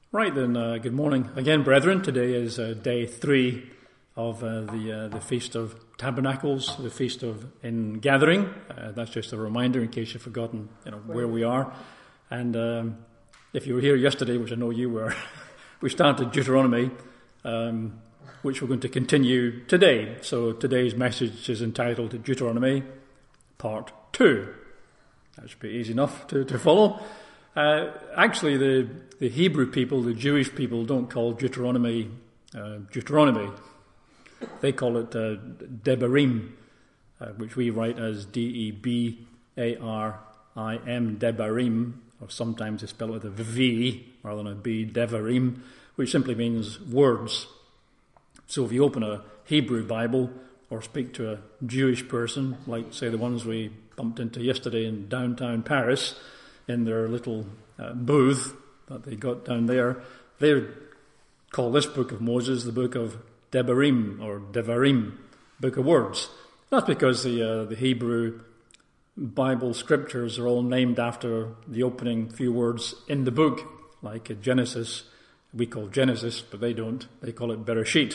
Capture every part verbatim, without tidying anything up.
Right then, uh, good morning again, brethren. Today is uh, day three of uh, the uh, the Feast of Tabernacles, the Feast of Ingathering. Uh, that's just a reminder in case you've forgotten, you know, where we are. And um, if you were here yesterday, which I know you were, we started Deuteronomy, um, which we're going to continue today. So today's message is entitled Deuteronomy Part Two. That should be easy enough to, to follow. Uh, actually, the, the Hebrew people, the Jewish people, don't call Deuteronomy uh, Deuteronomy. They call it uh, Debarim, uh, which we write as D E B A R I M, Debarim, or sometimes they spell it with a V rather than a B, Devarim, which simply means words. So if you open a Hebrew Bible or speak to a Jewish person, like, say, the ones we bumped into yesterday in downtown Paris, in their little uh, booth that they got down there, they would call this book of Moses the book of Debarim or Devarim, book of words. That's because the uh, the Hebrew Bible scriptures are all named after the opening few words in the book, like in Genesis. We call Genesis, but they don't. They call it Bereshit,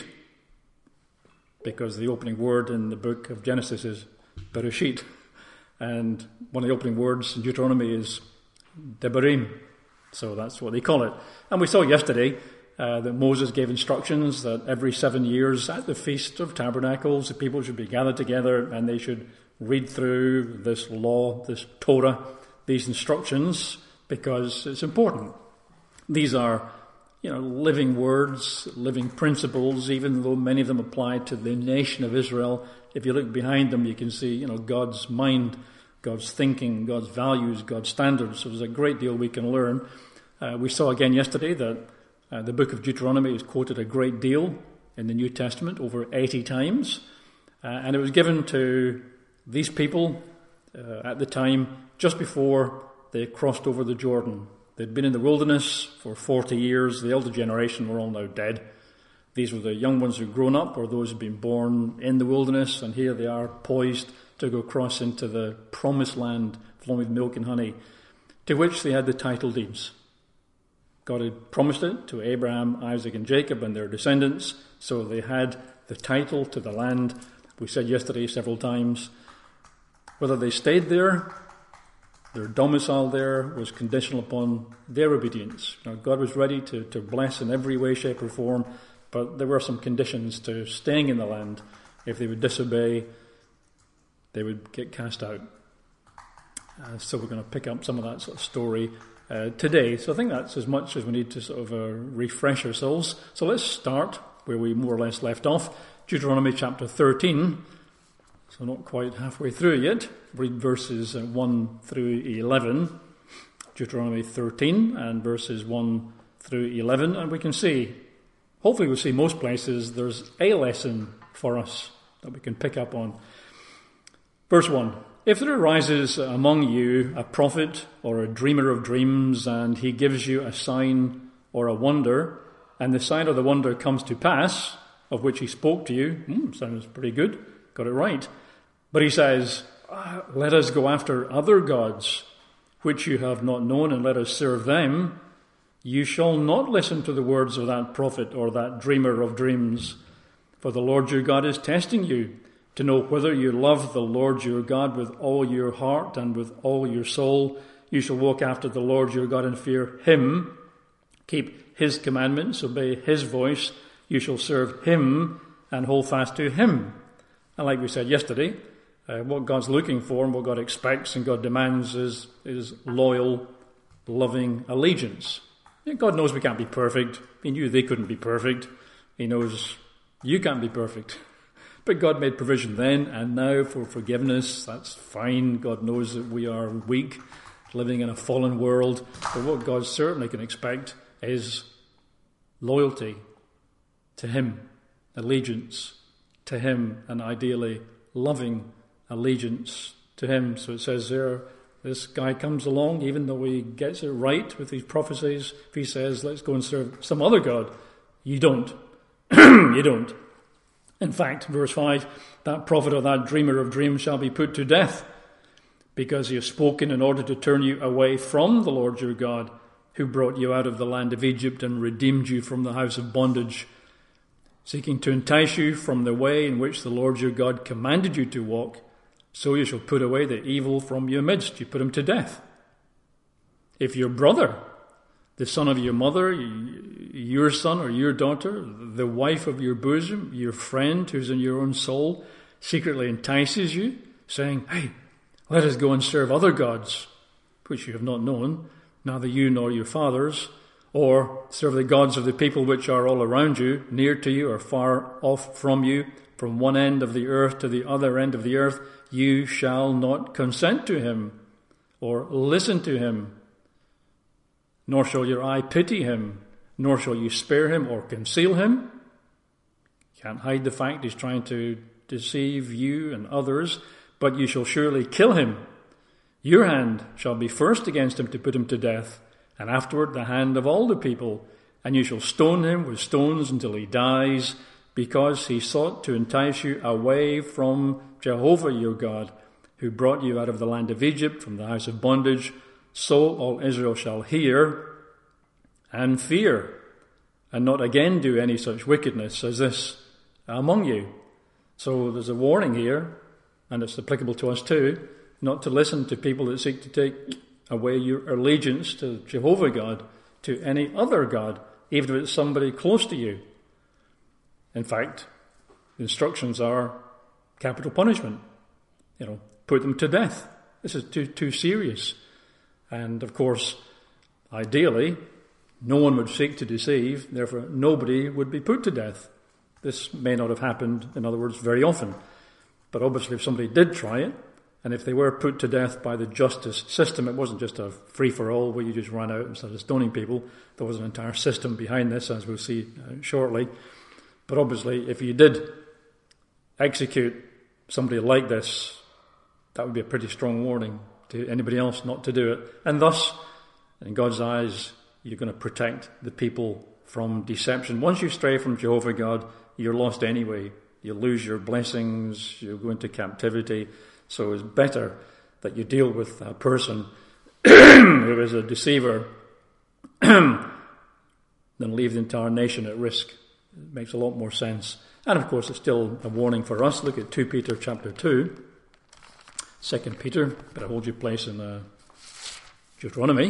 because the opening word in the book of Genesis is Bereshit. And one of the opening words in Deuteronomy is Debarim. So that's what they call it. And we saw yesterday uh, that Moses gave instructions that every seven years at the Feast of Tabernacles, the people should be gathered together and they should read through this law, this Torah, these instructions, because it's important. These are, you know, living words, living principles, even though many of them apply to the nation of Israel. If you look behind them, you can see, you know, God's mind, God's thinking, God's values, God's standards. So there's a great deal we can learn. Uh, we saw again yesterday that uh, the book of Deuteronomy is quoted a great deal in the New Testament, over eighty times. Uh, and it was given to these people uh, at the time just before they crossed over the Jordan. They'd been in the wilderness for forty years. The elder generation were all now dead. These were the young ones who'd grown up, or those who'd been born in the wilderness, and here they are poised to go across into the promised land flowing with milk and honey, to which they had the title deeds. God had promised it to Abraham, Isaac, and Jacob and their descendants, so they had the title to the land. We said yesterday several times, whether they stayed there, their domicile there was conditional upon their obedience. Now, God was ready to, to bless in every way, shape, or form, but there were some conditions to staying in the land. If they would disobey, they would get cast out. Uh, so we're going to pick up some of that sort of story uh, today. So I think that's as much as we need to sort of uh, refresh ourselves. So let's start where we more or less left off. Deuteronomy chapter thirteen. So not quite halfway through yet. Read verses uh, one through eleven. Deuteronomy thirteen and verses one through eleven. And we can see, hopefully we'll see most places, there's a lesson for us that we can pick up on. Verse one, if there arises among you a prophet or a dreamer of dreams, and he gives you a sign or a wonder, and the sign or the wonder comes to pass, of which he spoke to you, hmm, sounds pretty good, got it right. But he says, ah, let us go after other gods, which you have not known, and let us serve them. You shall not listen to the words of that prophet or that dreamer of dreams, for the Lord your God is testing you, to know whether you love the Lord your God with all your heart and with all your soul. You shall walk after the Lord your God and fear him, keep his commandments, obey his voice. You shall serve him and hold fast to him. And like we said yesterday, uh, what God's looking for and what God expects and God demands is, is loyal, loving allegiance. God knows we can't be perfect. He knew they couldn't be perfect. He knows you can't be perfect. But God made provision then and now for forgiveness. That's fine. God knows that we are weak, living in a fallen world. But what God certainly can expect is loyalty to him, allegiance to him, and ideally loving allegiance to him. So it says there, this guy comes along, even though he gets it right with these prophecies. If he says, let's go and serve some other God, you don't. You don't. In fact, verse five, that prophet or that dreamer of dreams shall be put to death, because he has spoken in order to turn you away from the Lord your God, who brought you out of the land of Egypt and redeemed you from the house of bondage, seeking to entice you from the way in which the Lord your God commanded you to walk, so you shall put away the evil from your midst. You put him to death. If your brother, the son of your mother, your son or your daughter, the wife of your bosom, your friend who's in your own soul, secretly entices you, saying, hey, let us go and serve other gods, which you have not known, neither you nor your fathers, or serve the gods of the people which are all around you, near to you or far off from you, from one end of the earth to the other end of the earth, you shall not consent to him or listen to him. Nor shall your eye pity him, nor shall you spare him or conceal him. You can't hide the fact he's trying to deceive you and others, but you shall surely kill him. Your hand shall be first against him to put him to death, and afterward the hand of all the people, and you shall stone him with stones until he dies, because he sought to entice you away from Jehovah your God, who brought you out of the land of Egypt, from the house of bondage. So all Israel shall hear and fear, and not again do any such wickedness as this among you. So there's a warning here, and it's applicable to us too, not to listen to people that seek to take away your allegiance to Jehovah God, to any other God, even if it's somebody close to you. In fact, the instructions are capital punishment. You know, put them to death. This is too too serious. And of course, ideally, no one would seek to deceive, therefore nobody would be put to death. This may not have happened, in other words, very often. But obviously if somebody did try it, and if they were put to death by the justice system, it wasn't just a free-for-all where you just ran out and started stoning people. There was an entire system behind this, as we'll see uh, shortly. But obviously, if you did execute somebody like this, that would be a pretty strong warning to anybody else not to do it. And thus, in God's eyes, you're going to protect the people from deception. Once you stray from Jehovah God, you're lost anyway. You lose your blessings, you go into captivity. So it's better that you deal with a person who is a deceiver than leave the entire nation at risk. It makes a lot more sense. And of course, it's still a warning for us. Look at Second Peter chapter two. Second Peter, better hold your place in uh, Deuteronomy.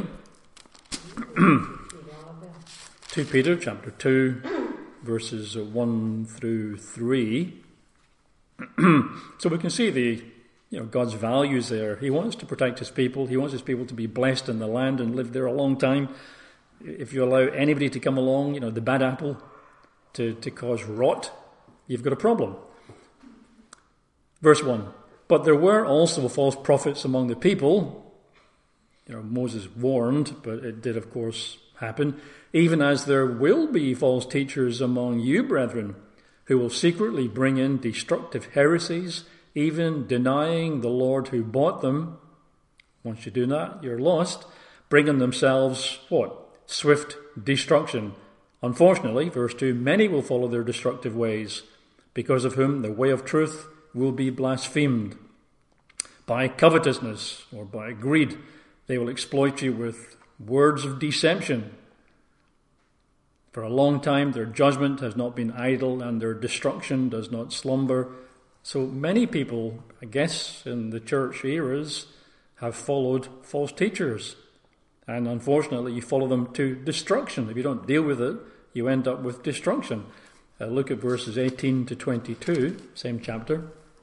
Second Peter chapter two, verses one through three. So we can see the, you know, God's values there. He wants to protect his people. He wants his people to be blessed in the land and live there a long time. If you allow anybody to come along, you know, the bad apple, to, to cause rot, you've got a problem. Verse one. But there were also false prophets among the people. You know, Moses warned, but it did, of course, happen. Even as there will be false teachers among you, brethren, who will secretly bring in destructive heresies, even denying the Lord who bought them. Once you do that, you're lost. Bringing themselves, what? Swift destruction. Unfortunately, verse two, many will follow their destructive ways, because of whom the way of truth will be blasphemed. By covetousness or by greed, they will exploit you with words of deception. For a long time their judgment has not been idle, and their destruction does not slumber. So many people, I guess, in the church eras have followed false teachers. And unfortunately, you follow them to destruction. If you don't deal with it, you end up with destruction. Uh, look at verses eighteen to twenty-two, same chapter.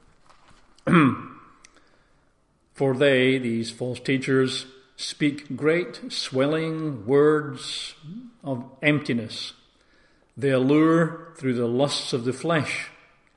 For they, these false teachers, speak great swelling words of emptiness. They allure through the lusts of the flesh.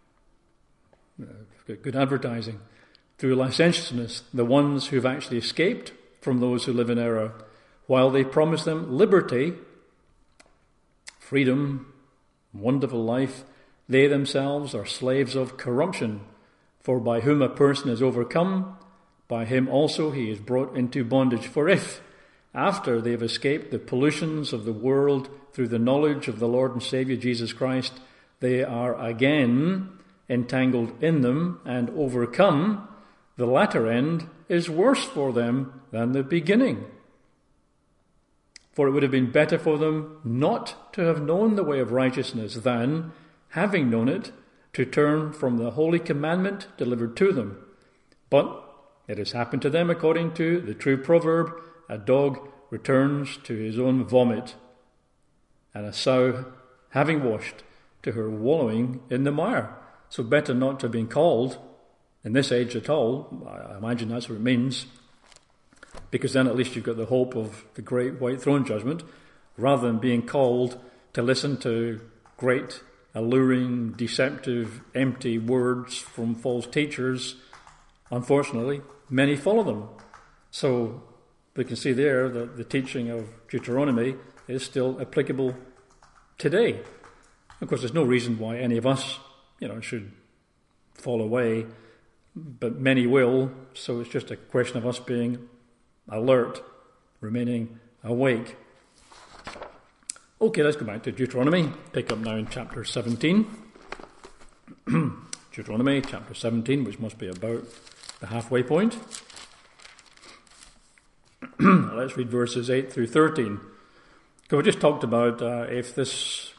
Uh, good advertising. Through licentiousness, the ones who've actually escaped from those who live in error, while they promise them liberty, freedom, wonderful life, they themselves are slaves of corruption. For by whom a person is overcome, by him also he is brought into bondage. For if, after they have escaped the pollutions of the world through the knowledge of the Lord and Saviour Jesus Christ, they are again entangled in them and overcome, the latter end is worse for them than the beginning. For it would have been better for them not to have known the way of righteousness than, having known it, to turn from the holy commandment delivered to them. But it has happened to them according to the true proverb, a dog returns to his own vomit, and a sow, having washed, to her wallowing in the mire. So better not to have been called in this age at all. I imagine that's what it means, because then at least you've got the hope of the great white throne judgment, rather than being called to listen to great, alluring, deceptive, empty words from false teachers. Unfortunately, many follow them. So we can see there that the teaching of Deuteronomy is still applicable today. Of course, there's no reason why any of us, you know, should fall away, but many will. So it's just a question of us being alert, remaining awake. Okay, let's go back to Deuteronomy. Pick up now in chapter seventeen. Deuteronomy chapter seventeen, which must be about the halfway point. Let's read verses eight through thirteen. So we just talked about uh, if this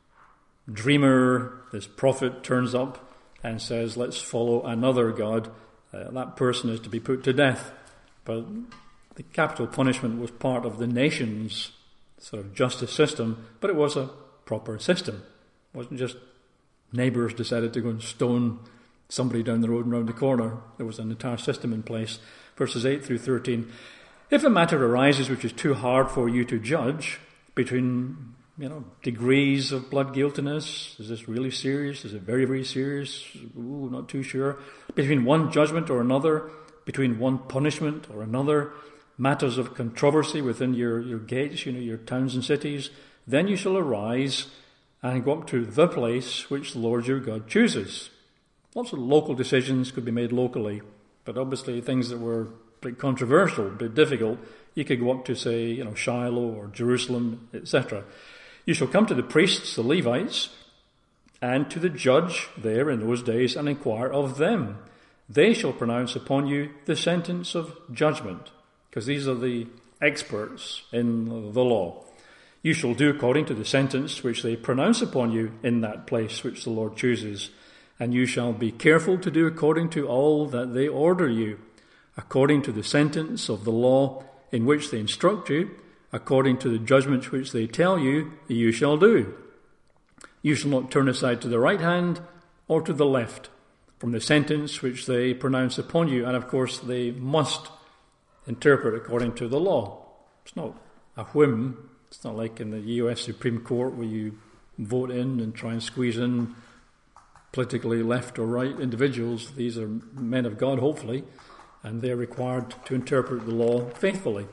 dreamer, this prophet turns up and says, let's follow another God, uh, that person is to be put to death. But the capital punishment was part of the nation's sort of justice system, but it was a proper system. It wasn't just neighbours decided to go and stone somebody down the road and round the corner. There was an entire system in place. Verses eight through thirteen. If a matter arises which is too hard for you to judge, between, you know, degrees of blood guiltiness, is this really serious? Is it very, very serious? Ooh, not too sure. Between one judgment or another, between one punishment or another, matters of controversy within your, your gates, you know, your towns and cities, then you shall arise and go up to the place which the Lord your God chooses. Lots of local decisions could be made locally, but obviously things that were a bit controversial, a bit difficult, you could go up to, say, you know, Shiloh or Jerusalem, et cetera. You shall come to the priests, the Levites, and to the judge there in those days, and inquire of them. They shall pronounce upon you the sentence of judgment, because these are the experts in the law. You shall do according to the sentence which they pronounce upon you in that place which the Lord chooses, and you shall be careful to do according to all that they order you, according to the sentence of the law in which they instruct you, according to the judgment which they tell you, you shall do. You shall not turn aside to the right hand or to the left from the sentence which they pronounce upon you. And of course, they must interpret according to the law. It's not a whim. It's not like in the U S Supreme Court where you vote in and try and squeeze in politically left or right individuals. These are men of God, hopefully, and they're required to interpret the law faithfully.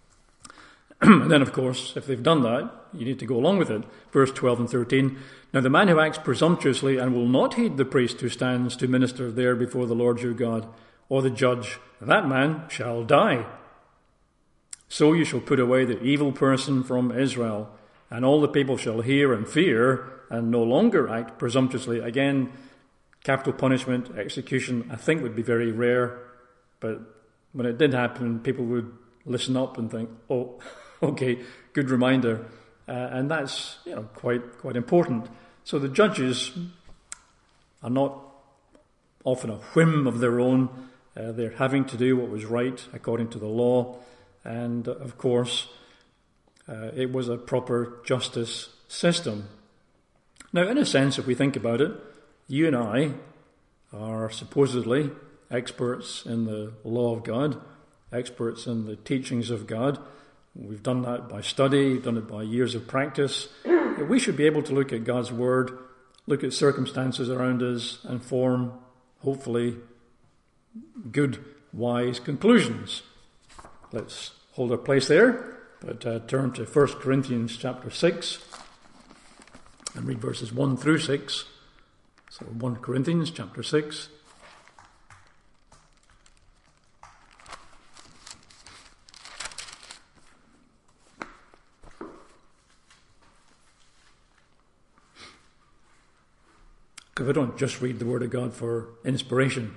And then, of course, if they've done that, you need to go along with it. Verse twelve and thirteen. Now the man who acts presumptuously and will not heed the priest who stands to minister there before the Lord your God, or the judge, that man shall die. So you shall put away the evil person from Israel, and all the people shall hear and fear, and no longer act presumptuously. Again, capital punishment, execution, I think would be very rare, but when it did happen, people would listen up and think, oh, okay, good reminder. Uh, and that's, you know, quite quite important. So the judges are not often a whim of their own. Uh, they're having to do what was right according to the law. And, uh, of course, uh, it was a proper justice system. Now, in a sense, if we think about it, you and I are supposedly experts in the law of God, experts in the teachings of God. We've done that by study, done it by years of practice. We should be able to look at God's Word, look at circumstances around us, and form, hopefully, good, wise conclusions. Let's hold our place there, but uh, turn to First Corinthians chapter six and read verses one through six. So First Corinthians chapter six. Because we don't just read the Word of God for inspiration,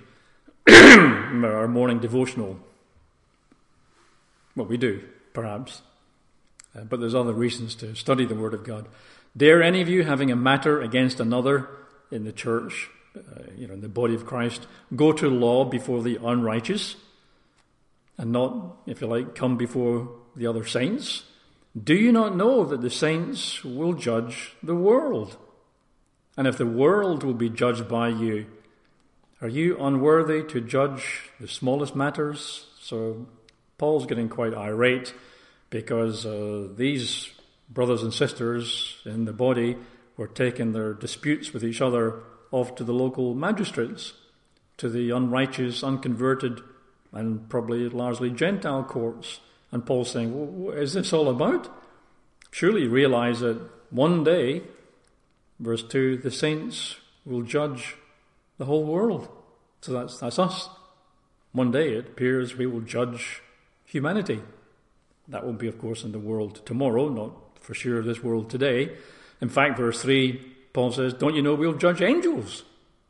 our morning devotional. Well, we do, perhaps. Uh, but there's other reasons to study the Word of God. Dare any of you, having a matter against another in the church, uh, you know, in the body of Christ, go to law before the unrighteous, and not, if you like, come before the other saints? Do you not know that the saints will judge the world? And if the world will be judged by you, are you unworthy to judge the smallest matters? So Paul's getting quite irate because uh, these brothers and sisters in the body were taking their disputes with each other off to the local magistrates, to the unrighteous, unconverted, and probably largely Gentile courts. And Paul's saying, well, what is this all about? Surely you realize that one day, verse two, the saints will judge the whole world. So that's that's us. One day it appears we will judge humanity. That will be, of course, in the world tomorrow, not for sure this world today. In fact, verse three, Paul says, don't you know we'll judge angels?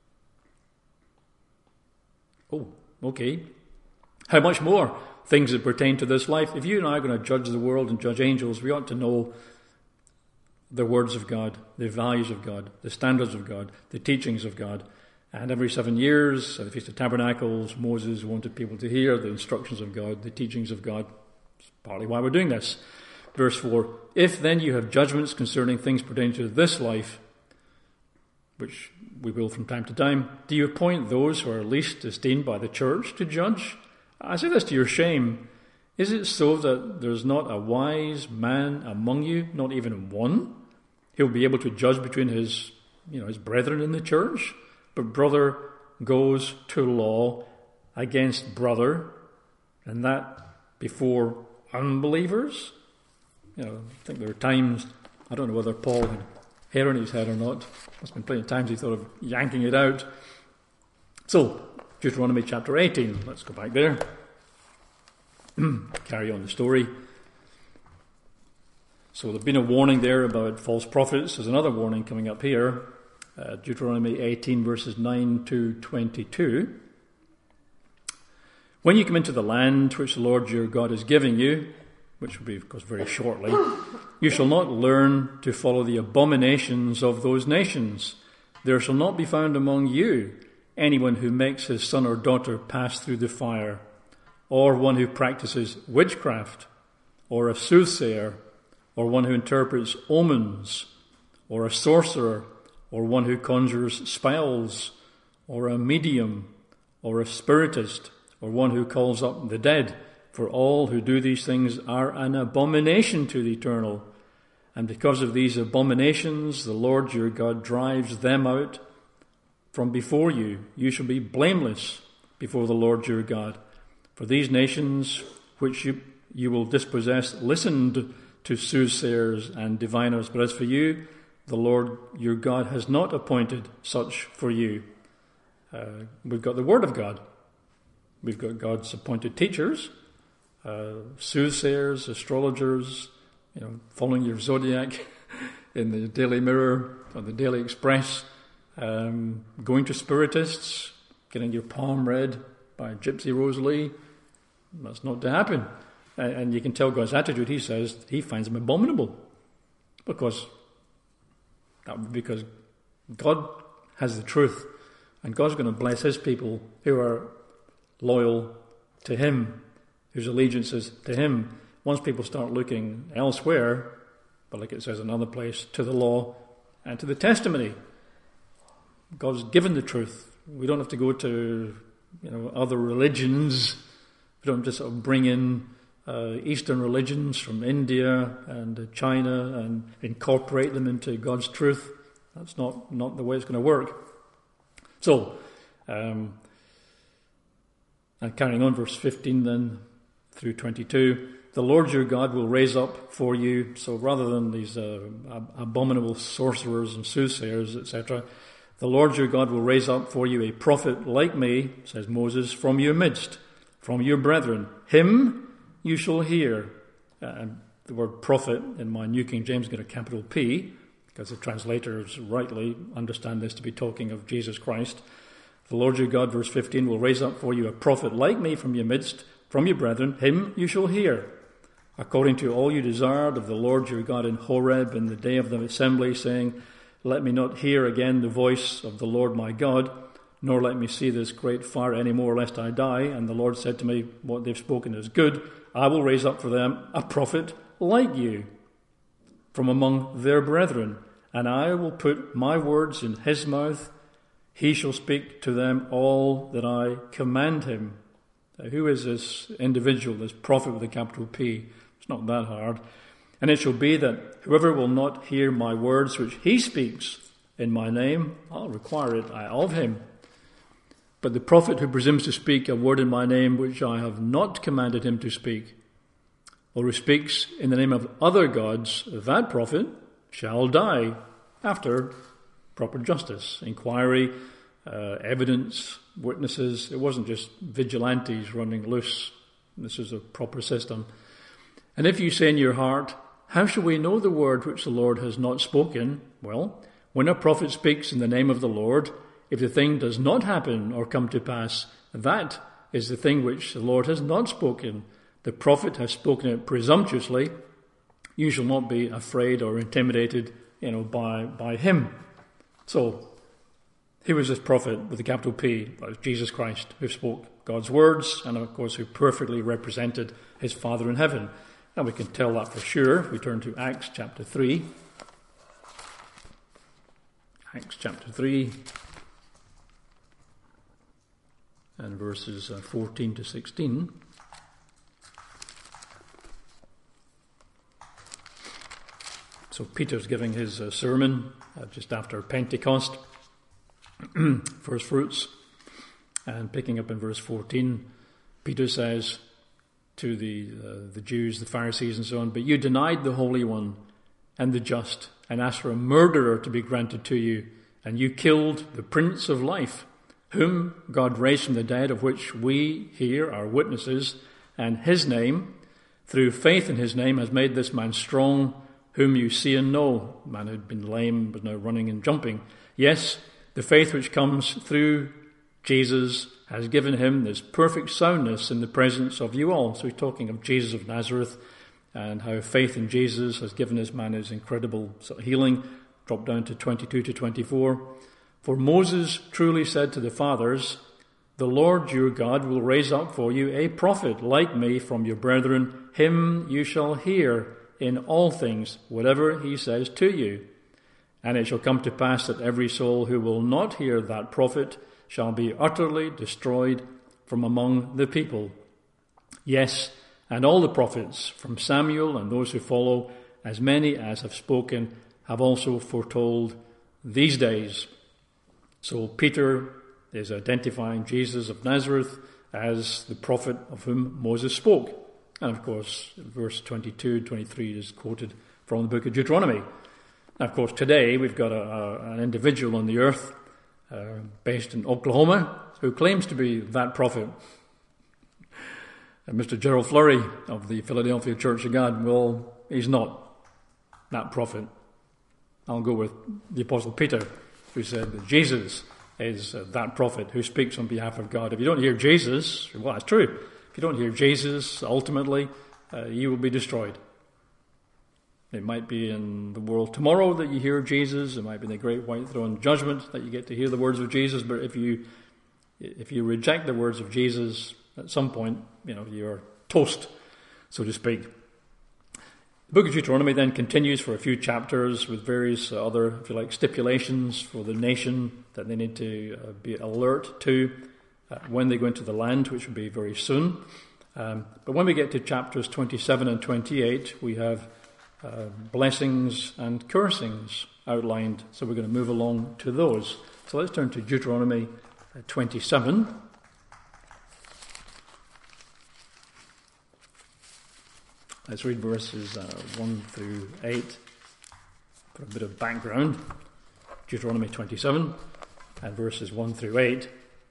Oh, okay. How much more things that pertain to this life? If you and I are going to judge the world and judge angels, we ought to know the words of God, the values of God, the standards of God, the teachings of God. And every seven years, at the Feast of Tabernacles, Moses wanted people to hear the instructions of God, the teachings of God. That's partly why we're doing this. Verse four, if then you have judgments concerning things pertaining to this life, which we will from time to time, do you appoint those who are least esteemed by the church to judge? I say this to your shame. Is it so that there's not a wise man among you, not even one? He'll be able to judge between his, you know, his brethren in the church. But brother goes to law against brother, and that before unbelievers. You know, I think there are times, I don't know whether Paul had hair on his head or not. There's been plenty of times he thought of yanking it out. So, Deuteronomy chapter eighteen, let's go back there. Carry on the story. So there's been a warning there about false prophets. There's another warning coming up here. Uh, Deuteronomy eighteen verses nine to twenty-two. When you come into the land which the Lord your God is giving you, which will be of course very shortly, you shall not learn to follow the abominations of those nations. There shall not be found among you anyone who makes his son or daughter pass through the fire, or one who practices witchcraft, or a soothsayer, or one who interprets omens, or a sorcerer, or one who conjures spells, or a medium, or a spiritist, or one who calls up the dead. For all who do these things are an abomination to the Eternal. And because of these abominations, the Lord your God drives them out from before you. You shall be blameless before the Lord your God. For these nations which you, you will dispossess listened to soothsayers and diviners. But as for you, the Lord your God has not appointed such for you. Uh, we've got the Word of God. We've got God's appointed teachers, uh, soothsayers, astrologers, you know, following your zodiac in the Daily Mirror or the Daily Express, um, going to spiritists, getting your palm read by Gypsy Rose Lee. That's not to happen. And, and you can tell God's attitude. He says he finds them abominable. Because, that would be because God has the truth. And God's going to bless his people who are loyal to him, whose allegiance is to him. Once people start looking elsewhere, but like it says in another place, to the law and to the testimony, God's given the truth. We don't have to go to, you know, other religions. We don't just sort of bring in uh, Eastern religions from India and China and incorporate them into God's truth. That's not, not the way it's going to work. So, um, and carrying on, verse fifteen then through twenty-two, the Lord your God will raise up for you. So rather than these uh, abominable sorcerers and soothsayers, et cetera, the Lord your God will raise up for you a prophet like me, says Moses, from your midst, from your brethren. Him you shall hear. And the word prophet in my New King James got a capital P, because the translators rightly understand this to be talking of Jesus Christ. The Lord your God, verse fifteen, will raise up for you a prophet like me from your midst, from your brethren. Him you shall hear. according to all you desired of the Lord your God in Horeb in the day of the assembly, saying, let me not hear again the voice of the Lord my God, nor let me see this great fire any more, lest I die. And the Lord said to me, what they've spoken is good. I will raise up for them a prophet like you from among their brethren, and I will put my words in his mouth. He shall speak to them all that I command him. Now, who is this individual, this prophet with a capital P? It's not that hard. And it shall be that whoever will not hear my words which he speaks in my name, I'll require it of him. But the prophet who presumes to speak a word in my name which I have not commanded him to speak, or who speaks in the name of other gods, that prophet shall die after proper justice, inquiry, uh, evidence, witnesses. It wasn't just vigilantes running loose. This is a proper system. And if you say in your heart, how shall we know the word which the Lord has not spoken? Well, when a prophet speaks in the name of the Lord, if the thing does not happen or come to pass, that is the thing which the Lord has not spoken. The prophet has spoken it presumptuously. You shall not be afraid or intimidated, you know, by, by him. So, who was this prophet with a capital P? That was Jesus Christ, who spoke God's words and, of course, who perfectly represented his Father in heaven. And we can tell that for sure if we turn to Acts chapter three. Acts chapter three and verses uh, fourteen to sixteen. So Peter's giving his uh, sermon uh, just after Pentecost, first fruits, and picking up in verse fourteen, Peter says to the uh, the Jews, the Pharisees and so on, but you denied the Holy One and the just, and asked for a murderer to be granted to you, and you killed the Prince of Life, whom God raised from the dead, of which we here are witnesses, and his name, through faith in his name, has made this man strong, whom you see and know. The man who had been lame was now running and jumping. Yes, the faith which comes through Jesus has given him this perfect soundness in the presence of you all. So he's talking of Jesus of Nazareth and how faith in Jesus has given this man his incredible sort of healing. Drop down to twenty-two to twenty-four. For Moses truly said to the fathers, the Lord your God will raise up for you a prophet like me from your brethren. Him you shall hear in all things, whatever he says to you. And it shall come to pass that every soul who will not hear that prophet shall be utterly destroyed from among the people. Yes, and all the prophets, from Samuel and those who follow, as many as have spoken, have also foretold these days. So Peter is identifying Jesus of Nazareth as the prophet of whom Moses spoke. And of course, verse twenty-two, twenty-three is quoted from the book of Deuteronomy. And of course, today we've got a, a, an individual on the earth uh, based in Oklahoma who claims to be that prophet. And Mister Gerald Flurry of the Philadelphia Church of God, well, he's not that prophet. I'll go with the Apostle Peter, who said that Jesus is uh, that prophet who speaks on behalf of God. If you don't hear Jesus, well, that's true. If you don't hear Jesus, ultimately, uh, you will be destroyed. It might be in the world tomorrow that you hear Jesus. It might be in the great white throne judgment that you get to hear the words of Jesus. But if you if you reject the words of Jesus, at some point, you know, you're toast, so to speak. The book of Deuteronomy then continues for a few chapters with various other, if you like, stipulations for the nation that they need to uh, be alert to uh, when they go into the land, which will be very soon. Um, but when we get to chapters twenty-seven and twenty-eight, we have uh, blessings and cursings outlined. So we're going to move along to those. So let's turn to Deuteronomy twenty-seven. Let's read verses uh, one through eight for a bit of background. Deuteronomy twenty-seven and verses one through eight.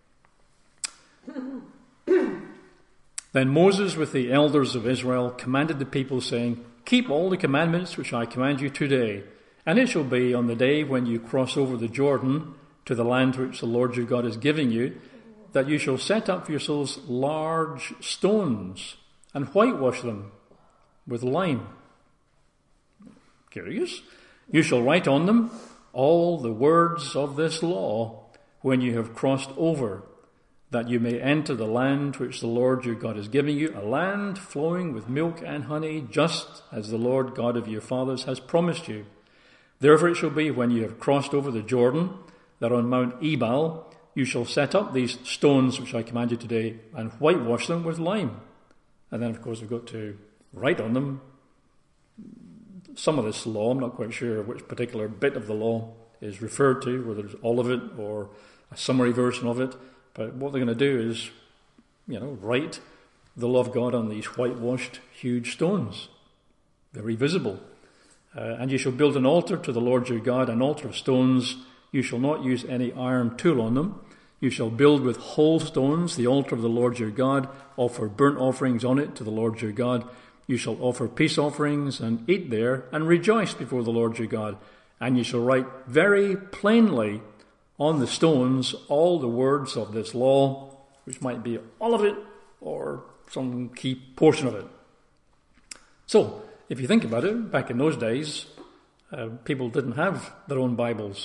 Then Moses with the elders of Israel commanded the people, saying, keep all the commandments which I command you today, and it shall be on the day when you cross over the Jordan to the land which the Lord your God is giving you, that you shall set up for yourselves large stones and whitewash them. with lime. Curious. You shall write on them all the words of this law when you have crossed over, that you may enter the land which the Lord your God is giving you, a land flowing with milk and honey, just as the Lord God of your fathers has promised you. Therefore it shall be, when you have crossed over the Jordan, that on Mount Ebal you shall set up these stones which I command you today, and whitewash them with lime. And then, of course, we've got to write on them some of this law. I'm not quite sure which particular bit of the law is referred to, whether it's all of it or a summary version of it. But what they're going to do is, you know, write the law of God on these whitewashed huge stones. Very visible. Uh, and you shall build an altar to the Lord your God, an altar of stones. You shall not use any iron tool on them. You shall build with whole stones the altar of the Lord your God, offer burnt offerings on it to the Lord your God. You shall offer peace offerings and eat there and rejoice before the Lord your God. And you shall write very plainly on the stones all the words of this law, which might be all of it or some key portion of it. So, if you think about it, back in those days, uh, people didn't have their own Bibles.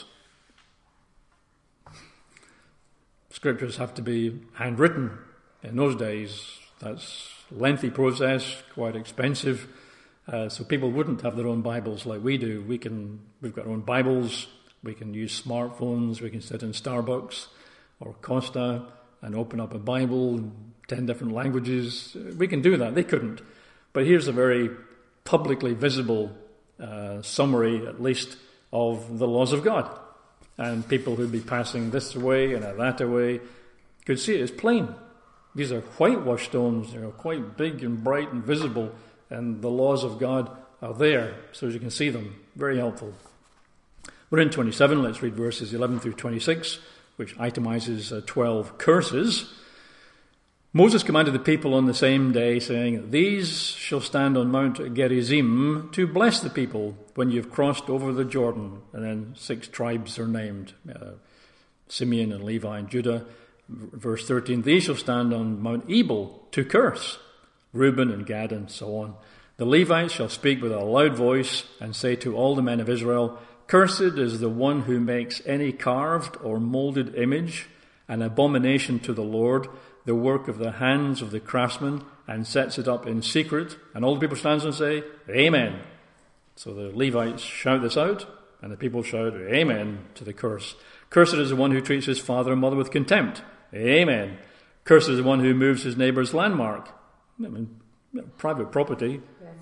Scriptures have to be handwritten. In those days, that's a lengthy process, quite expensive. Uh, so people wouldn't have their own Bibles like we do. We can, we've got our own Bibles. We can use smartphones. We can sit in Starbucks or Costa and open up a Bible in ten different languages. We can do that. They couldn't. But here's a very publicly visible uh, summary, at least, of the laws of God. And people who'd be passing this away and that away could see it. It's plain. These are whitewashed stones. They're quite big and bright and visible, and the laws of God are there, so as you can see them. Very helpful. We're in twenty-seven. Let's read verses eleven through twenty-six, which itemizes uh, twelve curses. Moses commanded the people on the same day, saying, "These shall stand on Mount Gerizim to bless the people when you have crossed over the Jordan." And then six tribes are named, uh, Simeon and Levi and Judah. Verse thirteen, "These shall stand on Mount Ebal to curse, Reuben and Gad and so on. The Levites shall speak with a loud voice and say to all the men of Israel, 'Cursed is the one who makes any carved or molded image, an abomination to the Lord, the work of the hands of the craftsman, and sets it up in secret.' And all the people stand and say, 'Amen.'" So the Levites shout this out, and the people shout, "Amen," to the curse. "Cursed is the one who treats his father and mother with contempt." Amen. "Cursed is the one who moves his neighbour's landmark." I mean, private property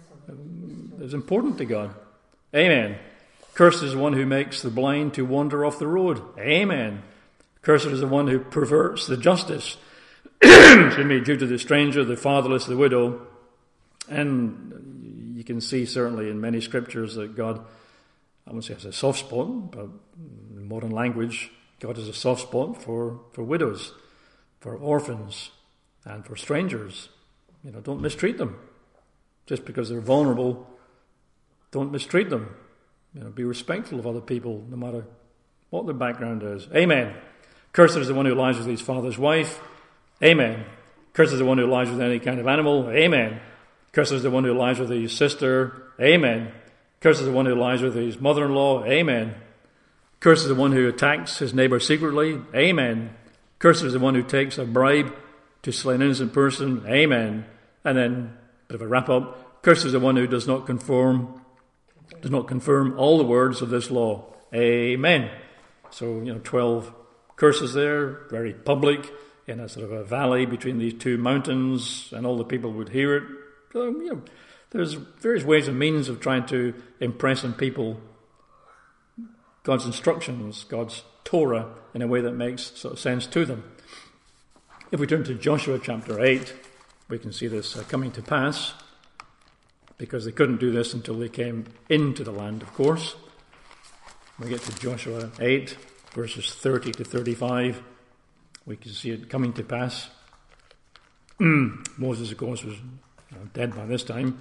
is important to God. Amen. "Cursed is the one who makes the blind to wander off the road." Amen. "Cursed is the one who perverts the justice excuse me, due to the stranger, the fatherless, the widow." And you can see certainly in many scriptures that God, I won't say has a soft spot, but in modern language, God has a soft spot for, for widows, for orphans, and for strangers. You know, don't mistreat them. Just because they're vulnerable, don't mistreat them. You know, be respectful of other people, no matter what their background is. Amen. "Cursed is the one who lies with his father's wife." Amen. "Cursed is the one who lies with any kind of animal." Amen. "Cursed is the one who lies with his sister." Amen. "Cursed is the one who lies with his mother-in-law." Amen. "Cursed is the one who attacks his neighbour secretly." Amen. "Cursed is the one who takes a bribe to slay an innocent person." Amen. And then, a bit of a wrap-up. "Cursed is the one who does not conform, does not confirm all the words of this law." Amen. So, you know, twelve curses there, very public, in a sort of a valley between these two mountains, and all the people would hear it. So, you know, there's various ways and means of trying to impress on people God's instructions, God's Torah, in a way that makes sort of sense to them. If we turn to Joshua chapter eight, we can see this uh, coming to pass, because they couldn't do this until they came into the land, of course. We get to Joshua eight, verses thirty to thirty-five. We can see it coming to pass. Moses, of course, was you know, dead by this time.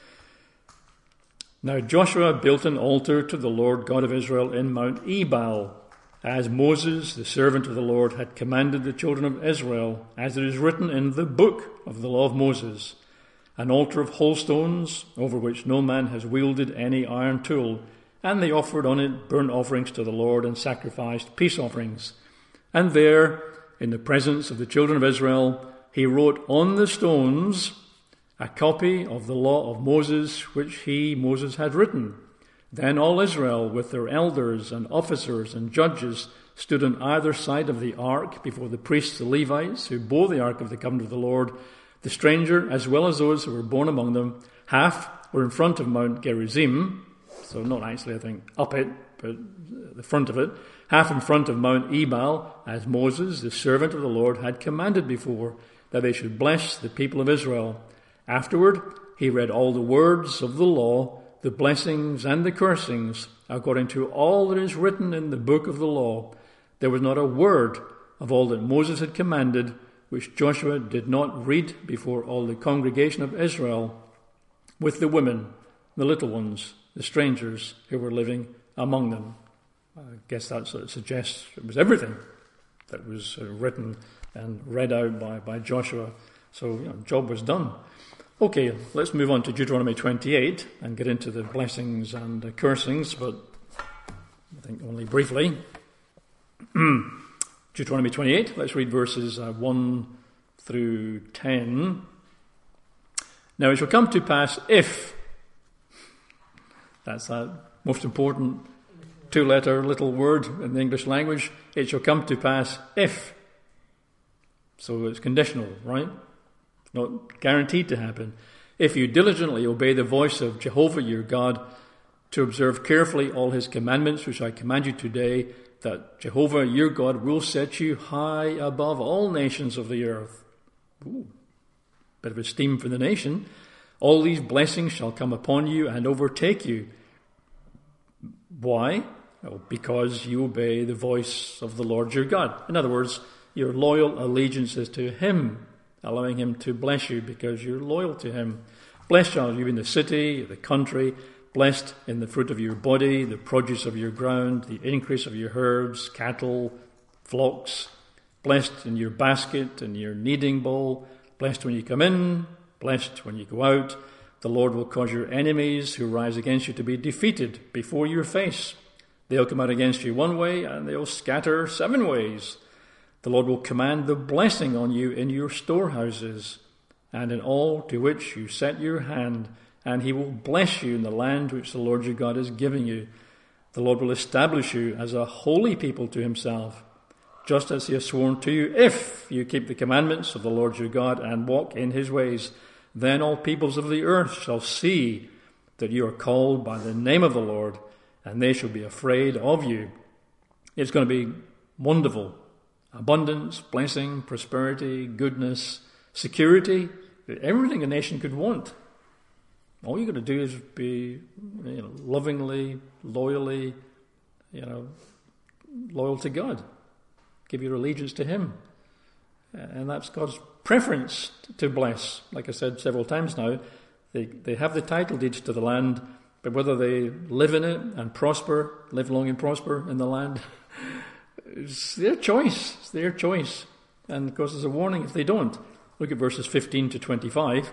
"Now Joshua built an altar to the Lord God of Israel in Mount Ebal, as Moses, the servant of the Lord, had commanded the children of Israel, as it is written in the book of the law of Moses. an altar of whole stones, over which no man has wielded any iron tool, and they offered on it burnt offerings to the Lord and sacrificed peace offerings. And there, in the presence of the children of Israel, he wrote on the stones a copy of the law of Moses, which he, Moses, had written. Then all Israel, with their elders and officers and judges, stood on either side of the ark before the priests, the Levites, who bore the ark of the covenant of the Lord, the stranger, as well as those who were born among them. Half were in front of Mount Gerizim, so not actually, I think, up it, but the front of it. Half in front of Mount Ebal, as Moses, the servant of the Lord, had commanded before, that they should bless the people of Israel. Afterward, he read all the words of the law, the blessings and the cursings, according to all that is written in the book of the law. There was not a word of all that Moses had commanded, which Joshua did not read before all the congregation of Israel, with the women, the little ones, the strangers who were living among them. I guess that sort of suggests it was everything that was uh, written and read out by, by Joshua. So, you know, job was done. Okay, let's move on to Deuteronomy twenty-eight and get into the blessings and uh, cursings, but I think only briefly. Deuteronomy twenty-eight, let's read verses uh, one through ten. Now it shall come to pass if, that's that most important two-letter little word in the English language, it shall come to pass if. So it's conditional, right? Not guaranteed to happen. If you diligently obey the voice of Jehovah your God, to observe carefully all his commandments, which I command you today, that Jehovah your God will set you high above all nations of the earth. Ooh, bit of esteem for the nation. All these blessings shall come upon you and overtake you. Why? Well, because you obey the voice of the Lord your God. In other words, your loyal allegiance is to him, allowing him to bless you because you're loyal to him. Blessed shall you be in the city, the country, blessed in the fruit of your body, the produce of your ground, the increase of your herds, cattle, flocks, blessed in your basket and your kneading bowl, blessed when you come in, blessed when you go out. The Lord will cause your enemies who rise against you to be defeated before your face. They'll come out against you one way and they'll scatter seven ways. The Lord will command the blessing on you in your storehouses and in all to which you set your hand, and he will bless you in the land which the Lord your God is giving you. The Lord will establish you as a holy people to himself, just as he has sworn to you, if you keep the commandments of the Lord your God and walk in his ways. Then all peoples of the earth shall see that you are called by the name of the Lord, and they shall be afraid of you. It's going to be wonderful. Abundance, blessing, prosperity, goodness, security, everything a nation could want. All you've got to do is be, you know, lovingly, loyally, you know, loyal to God. Give your allegiance to him. And that's God's preference to bless. Like I said several times now, they, they have the title deeds to the land, but whether they live in it and prosper, live long and prosper in the land, it's their choice. It's their choice. And of course there's a warning if they don't. Look at verses fifteen to twenty-five.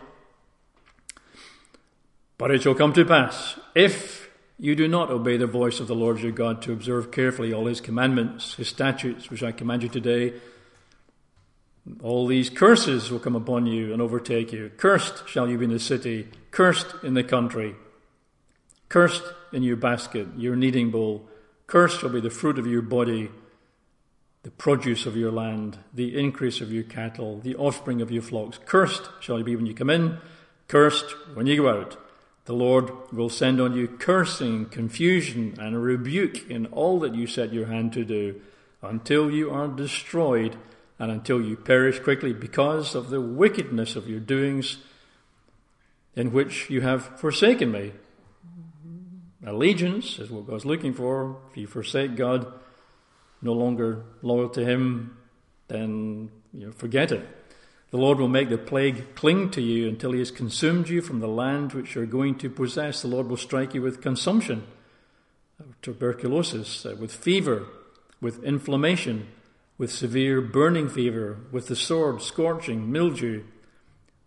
But it shall come to pass, if you do not obey the voice of the Lord your God to observe carefully all his commandments, his statutes, which I command you today, all these curses will come upon you and overtake you. Cursed shall you be in the city, cursed in the country, cursed in your basket, your kneading bowl. Cursed shall be the fruit of your body, the produce of your land, the increase of your cattle, the offspring of your flocks. Cursed shall you be when you come in, cursed when you go out. The Lord will send on you cursing, confusion, and rebuke in all that you set your hand to do, until you are destroyed and until you perish quickly because of the wickedness of your doings in which you have forsaken me. Allegiance is what God's looking for. If you forsake God, no longer loyal to him, then you know, forget it. The Lord will make the plague cling to you until he has consumed you from the land which you're going to possess. The Lord will strike you with consumption, tuberculosis, with fever, with inflammation, with severe burning fever, with the sword, scorching, mildew.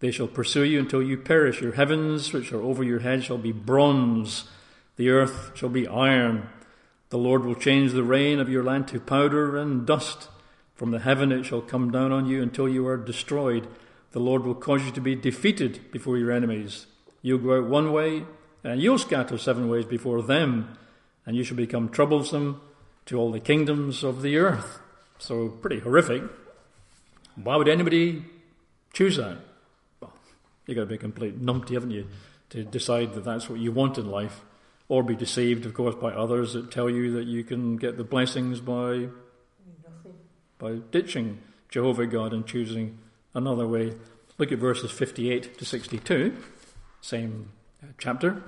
They shall pursue you until you perish. Your heavens, which are over your head, shall be bronze. The earth shall be iron. The Lord will change the rain of your land to powder and dust. From the heaven it shall come down on you until you are destroyed. The Lord will cause you to be defeated before your enemies. You'll go out one way, and you'll scatter seven ways before them, and you shall become troublesome to all the kingdoms of the earth. So, pretty horrific. Why would anybody choose that? Well, you've got to be a complete numpty, haven't you, to decide that that's what you want in life, or be deceived, of course, by others that tell you that you can get the blessings by, by ditching Jehovah God and choosing another way. Look at verses fifty-eight to sixty-two, same chapter.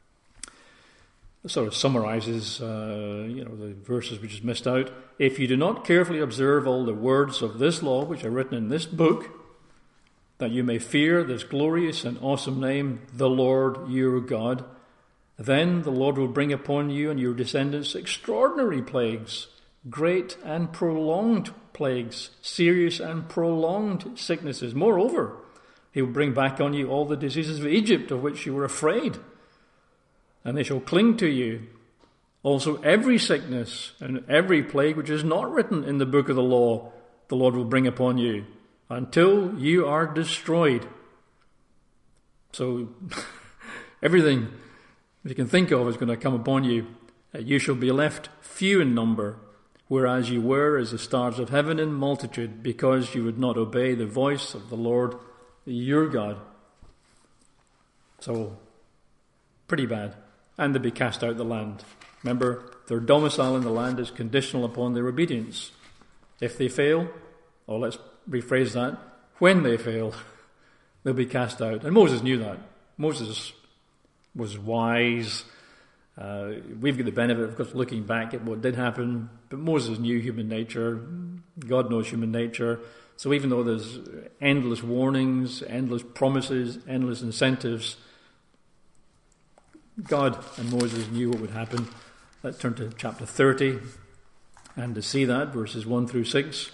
It sort of summarizes, uh, you know, the verses we just missed out. If you do not carefully observe all the words of this law, which are written in this book, that you may fear this glorious and awesome name, the Lord your God, then the Lord will bring upon you and your descendants extraordinary plagues, great and prolonged plagues, serious and prolonged sicknesses. Moreover, he will bring back on you all the diseases of Egypt, of which you were afraid, and they shall cling to you. Also every sickness and every plague which is not written in the book of the law, the Lord will bring upon you, until you are destroyed. So everything that you can think of is going to come upon you. You shall be left few in number, whereas you were as the stars of heaven in multitude, because you would not obey the voice of the Lord your God. So, pretty bad. And they'll be cast out of the land. Remember, their domicile in the land is conditional upon their obedience. If they fail, or let's rephrase that, when they fail, they'll be cast out. And Moses knew that. Moses was wise. Uh, we've got the benefit, of course, looking back at what did happen, but Moses knew human nature. God knows human nature. So even though there's endless warnings, endless promises, endless incentives, God and Moses knew what would happen. Let's turn to chapter thirty, and to see that, verses one through six.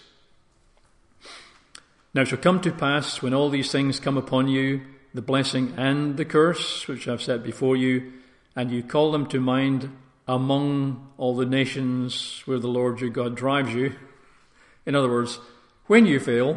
Now it shall come to pass, when all these things come upon you, the blessing and the curse, which I've set before you, and you call them to mind among all the nations where the Lord your God drives you. In other words, when you fail,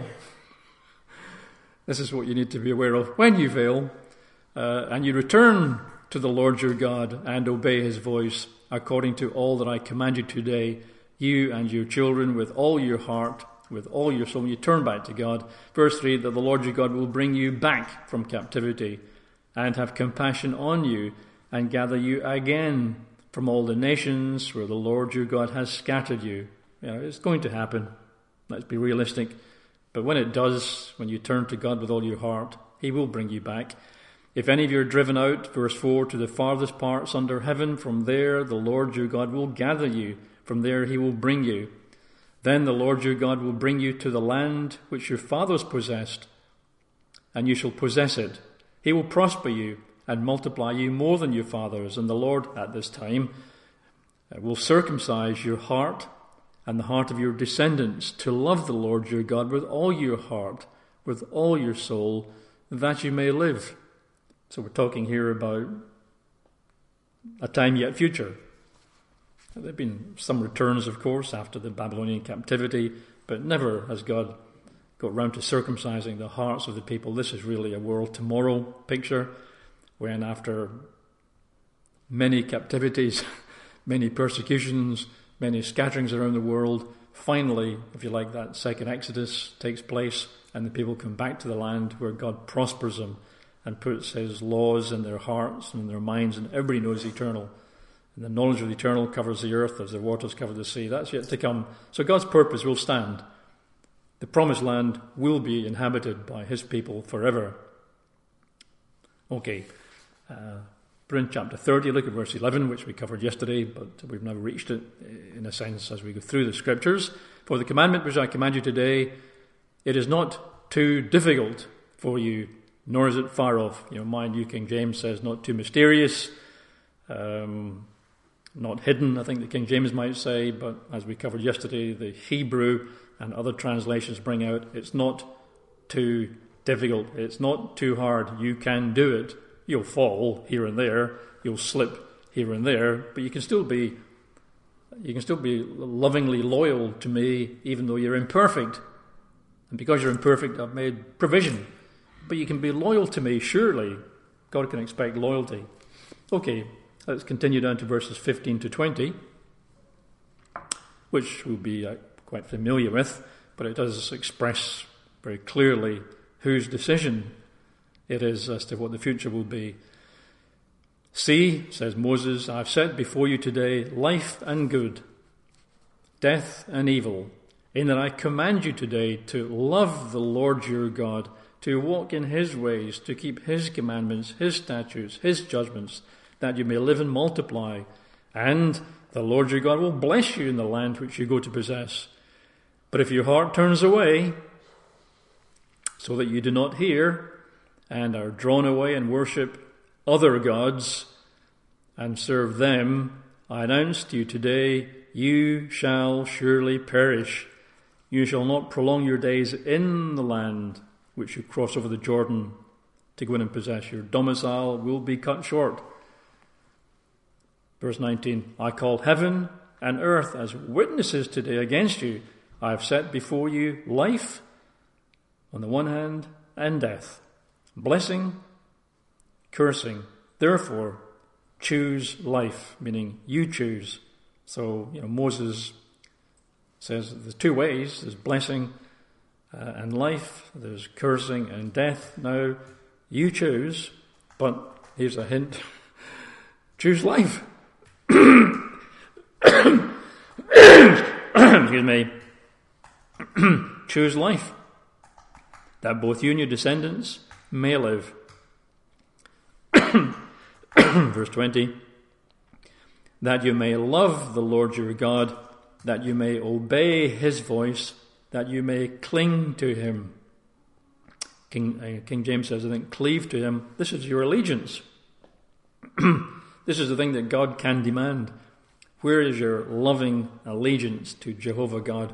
this is what you need to be aware of. When you fail, uh, and you return to the Lord your God and obey his voice, according to all that I command you today, you and your children with all your heart, with all your soul, you turn back to God. Verse three, that the Lord your God will bring you back from captivity and have compassion on you and gather you again from all the nations where the Lord your God has scattered you. You know, it's going to happen. Let's be realistic. But when it does, when you turn to God with all your heart, he will bring you back. If any of you are driven out, verse four, to the farthest parts under heaven, from there the Lord your God will gather you. From there he will bring you. Then the Lord your God will bring you to the land which your fathers possessed, and you shall possess it. He will prosper you and multiply you more than your fathers. And the Lord at this time will circumcise your heart and the heart of your descendants to love the Lord your God with all your heart, with all your soul, that you may live. So we're talking here about a time yet future. There have been some returns, of course, after the Babylonian captivity, but never has God got round to circumcising the hearts of the people. This is really a world tomorrow picture, when after many captivities, many persecutions, many scatterings around the world, finally, if you like, that second Exodus takes place, and the people come back to the land where God prospers them and puts his laws in their hearts and in their minds, and everybody knows eternal. And the knowledge of the eternal covers the earth as the waters cover the sea. That's yet to come. So God's purpose will stand. The promised land will be inhabited by his people forever. Okay, uh, we're in chapter thirty. Look at verse eleven, which we covered yesterday, but we've now reached it in a sense as we go through the scriptures. For the commandment which I command you today, it is not too difficult for you, nor is it far off. You know, mind you, King James says not too mysterious, um, not hidden, I think the King James might say, but as we covered yesterday, the Hebrew and other translations bring out, it's not too difficult. It's not too hard. You can do it. You'll fall here and there. You'll slip here and there, but you can still be you can still be lovingly loyal to me, even though you're imperfect. And because you're imperfect, I've made provision. But you can be loyal to me, surely. God can expect loyalty. Okay, let's continue down to verses fifteen to twenty, which we'll be uh, quite familiar with, but it does express very clearly whose decision it is as to what the future will be. See, says Moses, I've set before you today life and good, death and evil, in that I command you today to love the Lord your God, to walk in his ways, to keep his commandments, his statutes, his judgments, that you may live and multiply. And the Lord your God will bless you in the land which you go to possess. But if your heart turns away, so that you do not hear, and are drawn away and worship other gods, and serve them, I announce to you today, you shall surely perish. You shall not prolong your days in the land which you cross over the Jordan to go in and possess. Your domicile will be cut short. Verse nineteen, I call heaven and earth as witnesses today against you. I have set before you life on the one hand and death, blessing, cursing. Therefore, choose life, meaning you choose. So, you know, Moses says there's two ways. There's blessing uh, and life. There's cursing and death. Now, you choose, but here's a hint. Choose life. Excuse me. Choose life, that both you and your descendants may live. Verse twenty, that you may love the Lord your God, that you may obey his voice, that you may cling to him. King, uh, King James says, I think, cleave to him. This is your allegiance. This is the thing that God can demand. Where is your loving allegiance to Jehovah God?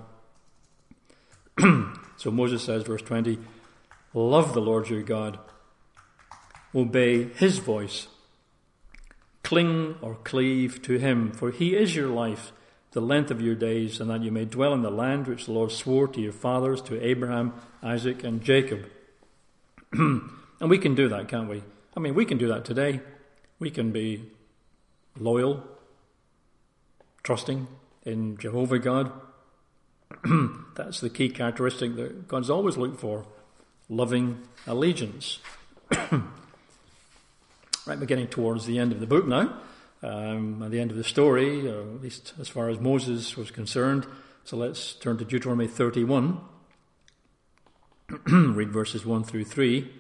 So Moses says, verse twenty, love the Lord your God, obey his voice, cling or cleave to him, for he is your life, the length of your days, and that you may dwell in the land which the Lord swore to your fathers, to Abraham, Isaac, and Jacob. And we can do that, can't we? I mean, we can do that today. We can be loyal, trusting in Jehovah God. That's the key characteristic that God's always looked for, loving allegiance. Right, we're getting towards the end of the book now, um, at the end of the story, or at least as far as Moses was concerned. So let's turn to Deuteronomy thirty-one. Read verses one through three.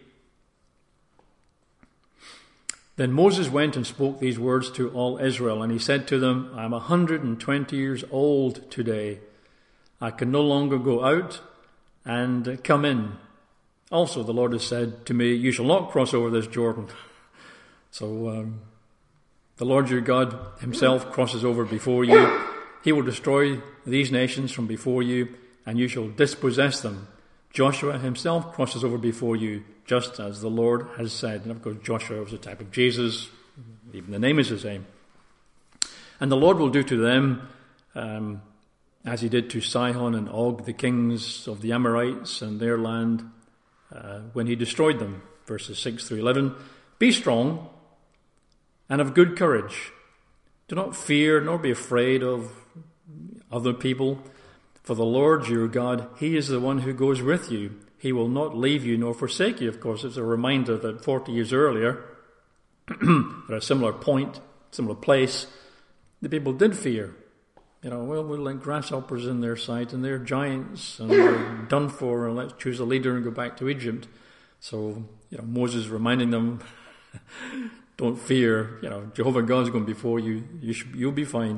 Then Moses went and spoke these words to all Israel, and he said to them, I am a hundred and twenty years old today. I can no longer go out and come in. Also, the Lord has said to me, you shall not cross over this Jordan. So um, the Lord your God himself crosses over before you. He will destroy these nations from before you, and you shall dispossess them. Joshua himself crosses over before you, just as the Lord has said. And of course, Joshua was a type of Jesus. Even the name is the same. And the Lord will do to them um, as he did to Sihon and Og, the kings of the Amorites and their land, uh, when he destroyed them. Verses six through eleven. Be strong and of good courage. Do not fear nor be afraid of other people. For the Lord your God, he is the one who goes with you. He will not leave you nor forsake you. Of course, it's a reminder that forty years earlier, at a similar point, similar place, the people did fear. You know, well, we're like grasshoppers in their sight, and they're giants, and we're done for, and let's choose a leader and go back to Egypt. So, you know, Moses reminding them, don't fear, you know, Jehovah God's going before you, you should, you'll be fine.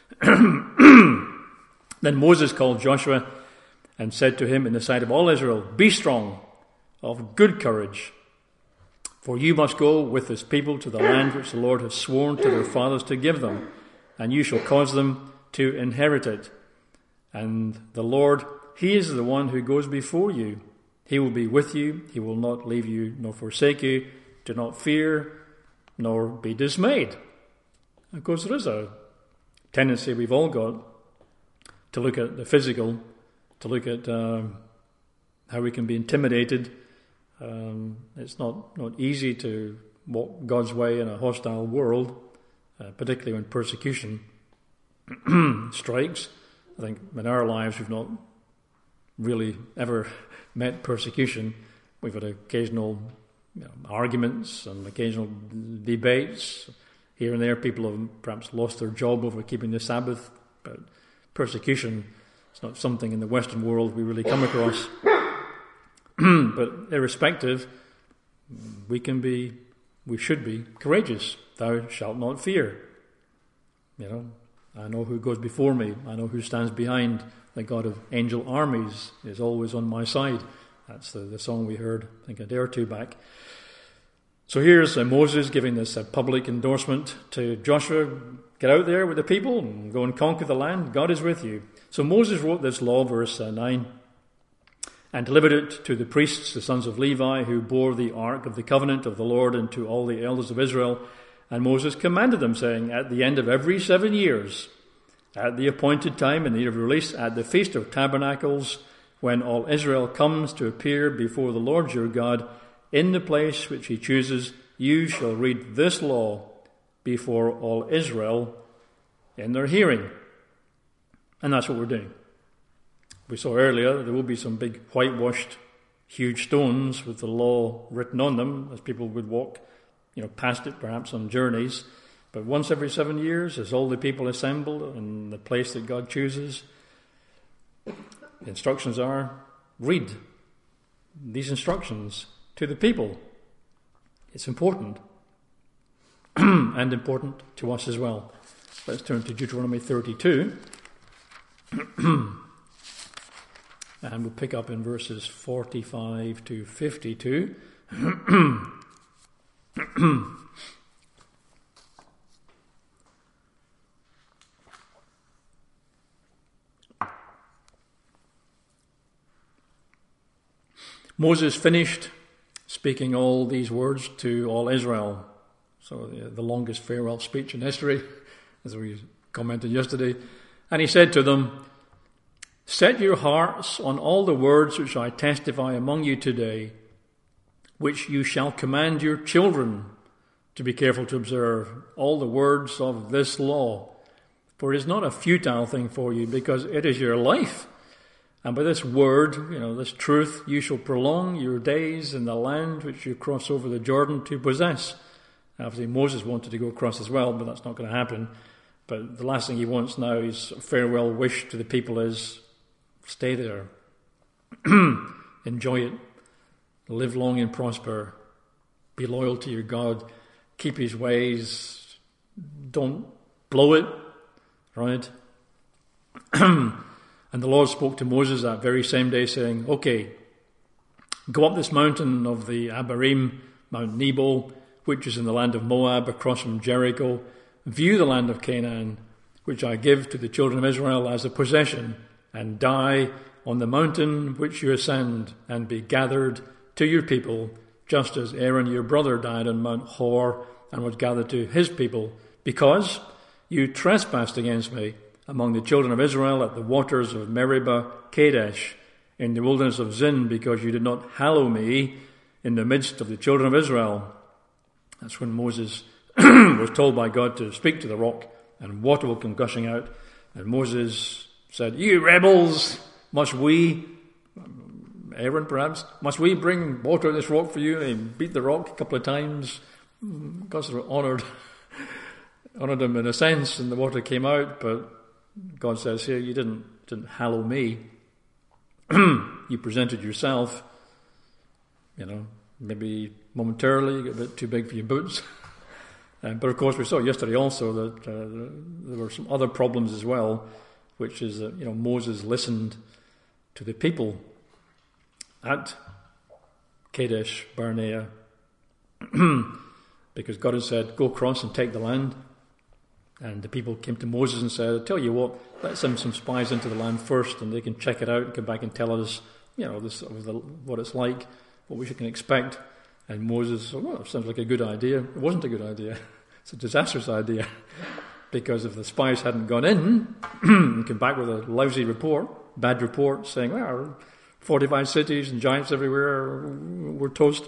Then Moses called Joshua and said to him in the sight of all Israel, be strong, of good courage, for you must go with this people to the land which the Lord has sworn to their fathers to give them, and you shall cause them to inherit it. And the Lord, he is the one who goes before you. He will be with you. He will not leave you nor forsake you. Do not fear, nor be dismayed. Of course, there is a tendency we've all got to look at the physical, to look at um, how we can be intimidated. Um, it's not, not easy to walk God's way in a hostile world, uh, particularly when persecution strikes. I think in our lives we've not really ever met persecution. We've had occasional you know, arguments and occasional debates. Here and there people have perhaps lost their job over keeping the Sabbath, but persecution is not something in the Western world we really come across. But irrespective, we can be, we should be courageous. Thou shalt not fear. You know, I know who goes before me. I know who stands behind. The God of angel armies is always on my side. That's the, the song we heard, I think, a day or two back. So here's uh, Moses giving this uh, public endorsement to Joshua. Get out there with the people and go and conquer the land. God is with you. So Moses wrote this law, verse uh, nine, and delivered it to the priests, the sons of Levi, who bore the ark of the covenant of the Lord, and to all the elders of Israel. And Moses commanded them, saying, at the end of every seven years, at the appointed time in the year of release, at the Feast of Tabernacles, when all Israel comes to appear before the Lord your God, in the place which he chooses, you shall read this law before all Israel in their hearing. And that's what we're doing. We saw earlier there will be some big whitewashed huge stones with the law written on them as people would walk, you know, past it perhaps on journeys. But once every seven years, as all the people assemble in the place that God chooses, the instructions are, read these instructions to the people. It's important. And important to us as well. Let's turn to Deuteronomy thirty-two. And we'll pick up in verses forty-five to fifty-two. Moses finished speaking all these words to all Israel. So the, the longest farewell speech in history, as we commented yesterday. And he said to them, set your hearts on all the words which I testify among you today, which you shall command your children to be careful to observe, all the words of this law. For it is not a futile thing for you, because it is your life. And by this word, you know, this truth, you shall prolong your days in the land which you cross over the Jordan to possess. Obviously, Moses wanted to go across as well, but that's not going to happen. But the last thing he wants now, his farewell wish to the people is, stay there. Enjoy it. Live long and prosper. Be loyal to your God. Keep his ways. Don't blow it. Right? And the Lord spoke to Moses that very same day, saying, okay, go up this mountain of the Abarim, Mount Nebo, which is in the land of Moab, across from Jericho. View the land of Canaan, which I give to the children of Israel as a possession, and die on the mountain which you ascend, and be gathered to your people, just as Aaron your brother died on Mount Hor, and was gathered to his people, because you trespassed against me among the children of Israel at the waters of Meribah Kadesh, in the wilderness of Zin, because you did not hallow me in the midst of the children of Israel. That's when Moses was told by God to speak to the rock, and water will come gushing out. And Moses said, you rebels, must we, Aaron perhaps, must we bring water on this rock for you? And he beat the rock a couple of times. God sort of honoured, honoured him in a sense, and the water came out, but God says here, you didn't, didn't hallow me. You presented yourself, you know, maybe momentarily, you got a bit too big for your boots. uh, but of course we saw yesterday also that uh, there were some other problems as well, which is that, you know, Moses listened to the people at Kadesh Barnea because God had said, go across and take the land. And the people came to Moses and said, I tell you what, let's send some spies into the land first and they can check it out and come back and tell us you know, this was the, what it's like, what we can expect. And Moses said, well, it sounds like a good idea. It wasn't a good idea. It's a disastrous idea. Because if the spies hadn't gone in and come back with a lousy report, bad report, saying, well, forty-five cities and giants everywhere, we're toast.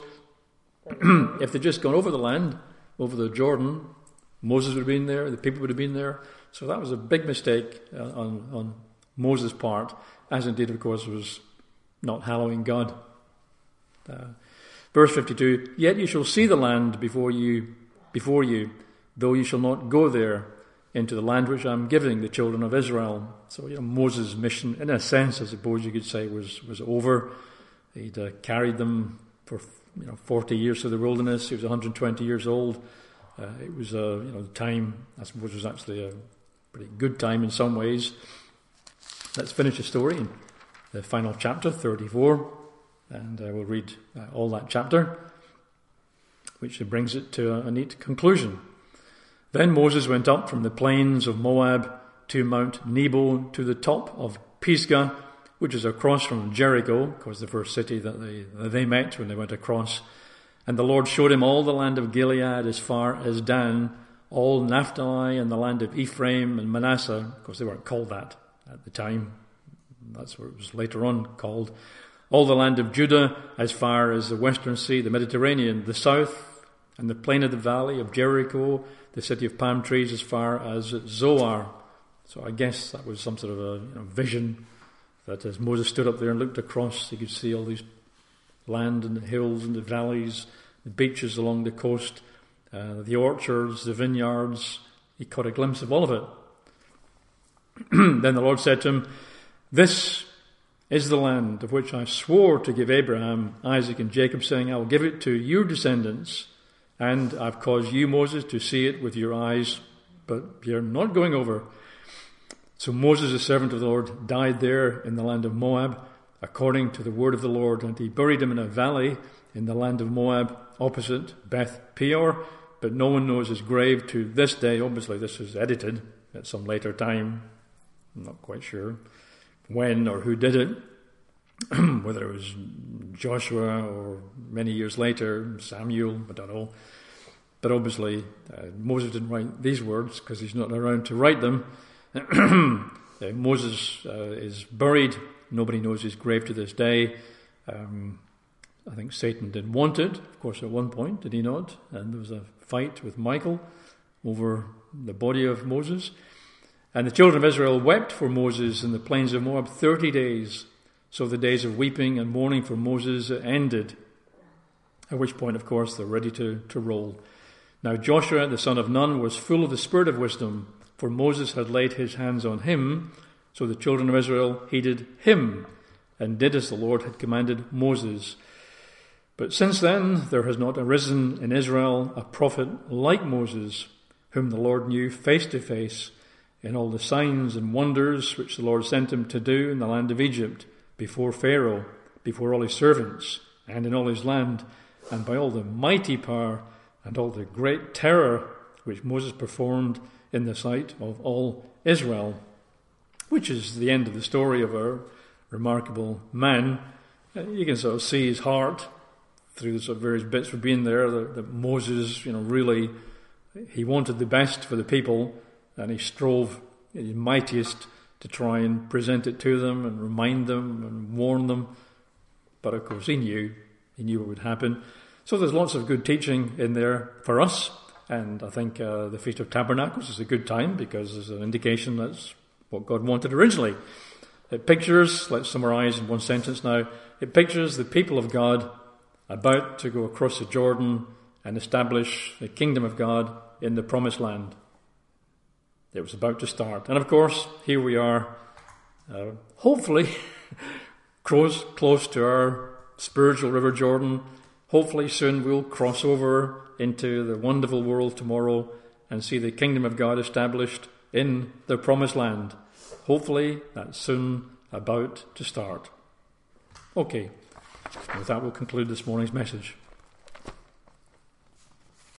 If they'd just gone over the land, over the Jordan, Moses would have been there, the people would have been there. So that was a big mistake uh, on, on Moses' part, as indeed, of course, was not hallowing God. Uh, verse fifty-two, yet you shall see the land before you, before you, though you shall not go there into the land which I'm giving the children of Israel. So, you know, Moses' mission, in a sense, I suppose you could say, was, was over. He'd uh, carried them for, you know, forty years through the wilderness. He was one hundred twenty years old. Uh, it was, uh, you know, the time, I suppose, was actually a pretty good time in some ways. Let's finish the story in the final chapter, thirty-four, and uh, we'll read uh, all that chapter, which brings it to a, a neat conclusion. Then Moses went up from the plains of Moab to Mount Nebo to the top of Pisgah, which is across from Jericho, because the first city that they, that they met when they went across. And the Lord showed him all the land of Gilead as far as Dan, all Naphtali and the land of Ephraim and Manasseh. Of course, they weren't called that at the time. That's what it was later on called. All the land of Judah as far as the western sea, the Mediterranean, the south, and the plain of the valley of Jericho, the city of palm trees as far as Zoar. So I guess that was some sort of a you know, vision that as Moses stood up there and looked across, he could see all these land and the hills and the valleys, the beaches along the coast, uh, the orchards, the vineyards. He caught a glimpse of all of it. Then the Lord said to him, this is the land of which I swore to give Abraham, Isaac and Jacob, saying, I will give it to your descendants. And I've caused you, Moses, to see it with your eyes, but you're not going over. So Moses, the servant of the Lord, died there in the land of Moab, according to the word of the Lord. And he buried him in a valley in the land of Moab, opposite Beth Peor. But no one knows his grave to this day. Obviously, this was edited at some later time. I'm not quite sure when or who did it. Whether it was Joshua or many years later, Samuel, I don't know. But obviously, uh, Moses didn't write these words because he's not around to write them. uh, Moses uh, is buried. Nobody knows his grave to this day. Um, I think Satan did want it, of course, at one point, did he not? And there was a fight with Michael over the body of Moses. And the children of Israel wept for Moses in the plains of Moab thirty days. So the days of weeping and mourning for Moses ended, at which point, of course, they're ready to, to roll. Now Joshua, the son of Nun, was full of the spirit of wisdom, for Moses had laid his hands on him. So the children of Israel heeded him and did as the Lord had commanded Moses. But since then there has not arisen in Israel a prophet like Moses, whom the Lord knew face to face in all the signs and wonders which the Lord sent him to do in the land of Egypt, before Pharaoh, before all his servants, and in all his land, and by all the mighty power and all the great terror which Moses performed in the sight of all Israel, which is the end of the story of a remarkable man. You can sort of see his heart through the sort of various bits we've been there, that, that Moses, you know, really, he wanted the best for the people, and he strove his mightiest to try and present it to them and remind them and warn them. But of course he knew, he knew what would happen. So there's lots of good teaching in there for us. And I think uh, the Feast of Tabernacles is a good time because there's an indication that's what God wanted originally. It pictures, let's summarize in one sentence now, it pictures the people of God about to go across the Jordan and establish the kingdom of God in the promised land. It was about to start. And of course, here we are, uh, hopefully, close, close to our spiritual River Jordan. Hopefully soon we'll cross over into the wonderful world tomorrow and see the kingdom of God established in the promised land. Hopefully that's soon about to start. Okay, with that we'll conclude this morning's message.